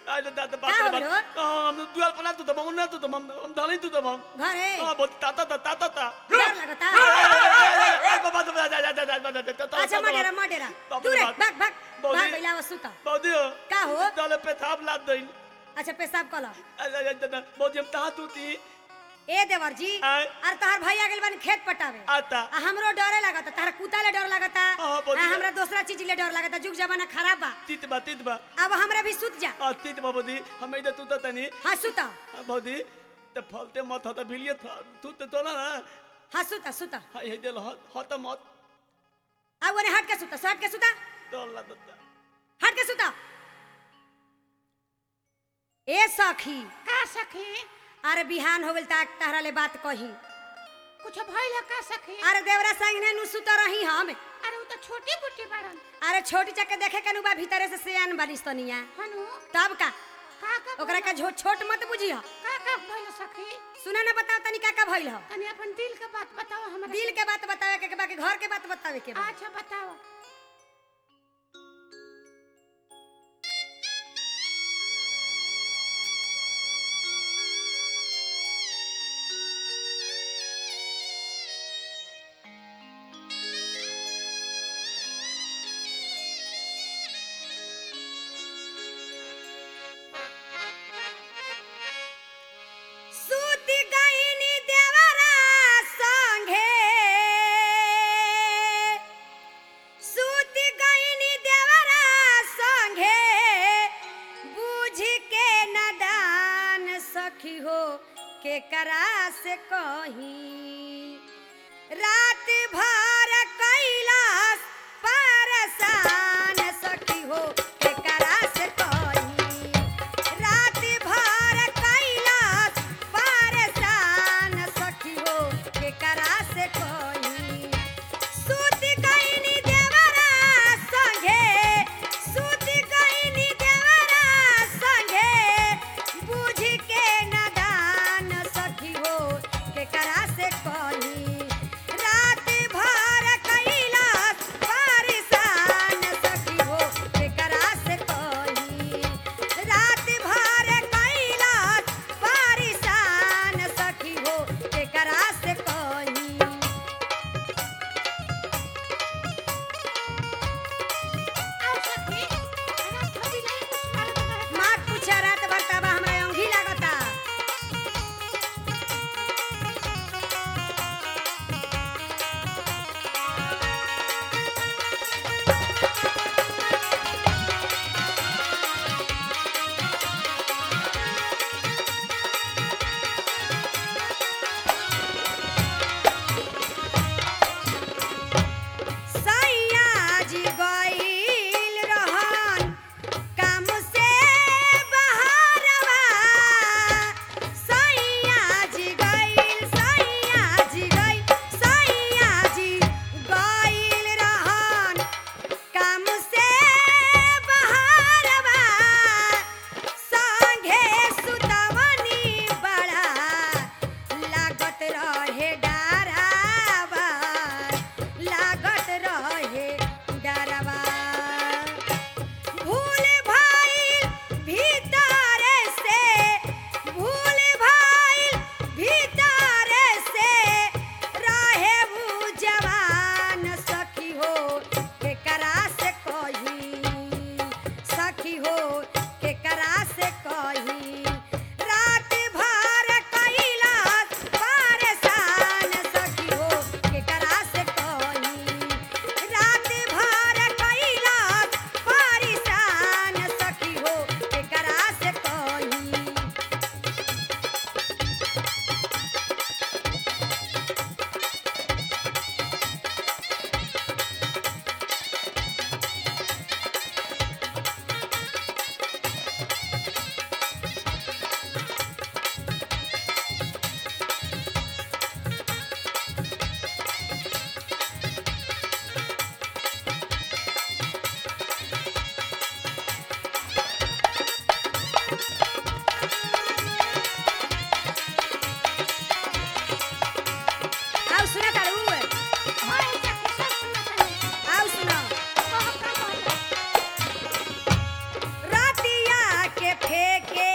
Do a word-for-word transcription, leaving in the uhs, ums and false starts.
आले दादा का हो बाप गयो? हम दुआर पर तू तमाम ना तू तमाम हम धाली तू तमाम घरे हां बोल ताता ताता ताता डर लगता बाबा तो जा जा जा जा अच्छा मडेरा मडेरा दूर भाग भाग भाग गइला वस्तु त बौदी का हो चले पेशाब लाद दई अच्छा पेशाब कला बौदी हम ता तू ती ए देवर जी आय। और तोहर भैया गेल बन खेत पटावे आता आ हमरो डरे लागता तार कुत्ता ले डर लागता हाँ, आ बोलिए। हमरा दूसरा चीज ले डर लागता जुग जमाना खराब बा तीत बा तीत बा अब हमरा भी सुत जा आ तीत बा बौदी हम इधर तू तनी हाँ सुता बौदी ते फलते मत होता भिलिए तू ते तो ना हाँ सुता सुता हाय हे दिल होता मत अब वने हट के सुता हट के सुता तो ला दत्ता हट के सुता ए सखी का सखी अरे बिहान हो गेल ताक तहरा ले बात कही कुछ भइल का सखी अरे देवरा संग ने नु सुत रही हम अरे उ त छोटी बुटी बाड़न अरे छोटी चक्के देखे कनु बा भीतरे से सियान बालिस तनिया हनु तब का का का ओकरा का छोट छोट मत बुझी ह का का भइल सखी सुना ना बताओ तनी का का भइल ह तनी अपन दिल के बात बताओ हमरा दिल के बात बतावे के बाकी घर के बात बतावे के बा। अच्छा बताओ सूती गईनी देवरा संगे सूती गईनी देवरा संगे बुझ के नदान सखी हो के करा से कही रात भर कैलाश परेशान सखी हो के करा से कही रात भर कैलाश परेशान सखी हो के करा से कही सूत गईनी देवरा संगे सूत गईनी देवरा संगे बुझ के नदान सखी हो के करा से कही रात भर देखे के